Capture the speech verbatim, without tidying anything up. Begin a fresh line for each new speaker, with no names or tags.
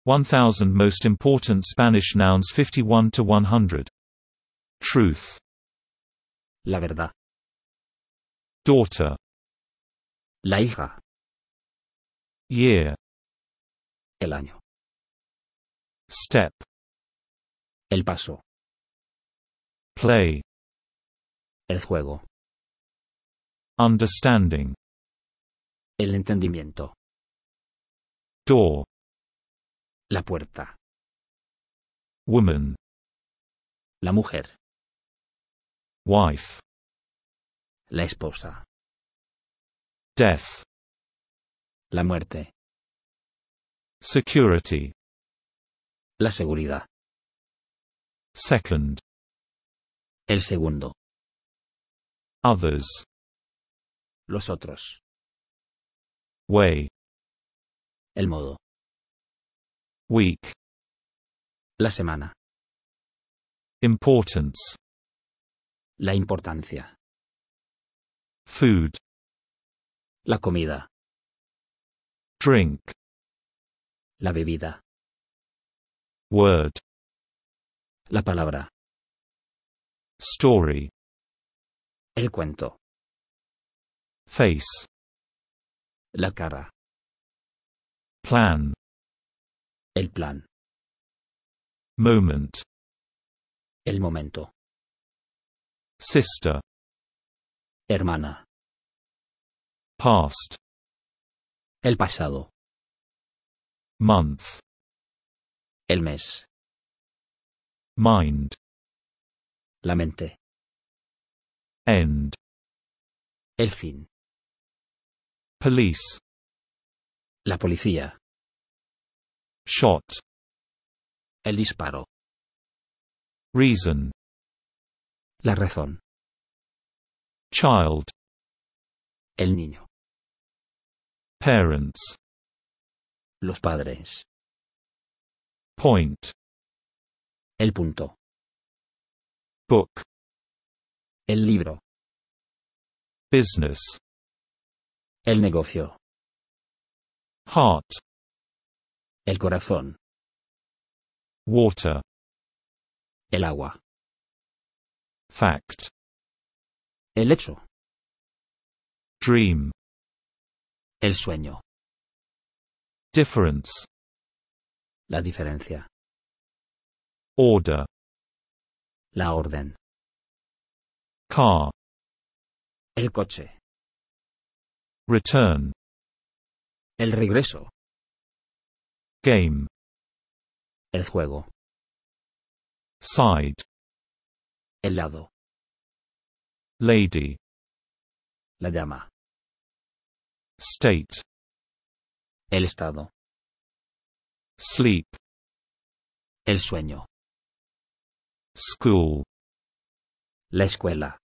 one thousand Most Important Spanish Nouns fifty-one to one hundred. Truth.
La verdad.
Daughter.
La hija.
Year.
El año.
Step.
El paso.
Play.
El juego.
Understanding.
El entendimiento.
Door.
La puerta.
Woman.
La mujer.
Wife.
La esposa.
Death.
La muerte.
Security.
La seguridad.
Second.
El segundo.
Others.
Los otros.
Way.
El modo.
Week.
La semana.
Importance.
La importancia.
Food.
La comida.
Drink.
La bebida.
Word.
La palabra.
Story.
El cuento.
Face.
La cara.
Plan.
El plan.
Moment.
El momento.
Sister.
Hermana.
Past.
El pasado.
Month.
El mes.
Mind.
La mente.
End.
El fin.
Police.
La policía.
Shot.
El disparo.
Reason.
La razón.
Child.
El niño.
Parents.
Los padres.
Point.
El punto.
Book.
El libro.
Business.
El negocio.
Heart.
El corazón.
Water.
El agua.
Fact.
El hecho.
Dream.
El sueño.
Difference.
La diferencia.
Order.
La orden.
Car.
El coche.
Return.
El regreso.
Game.
El juego.
Side.
El lado.
Lady.
La dama.
State.
El estado.
Sleep.
El sueño.
School.
La escuela.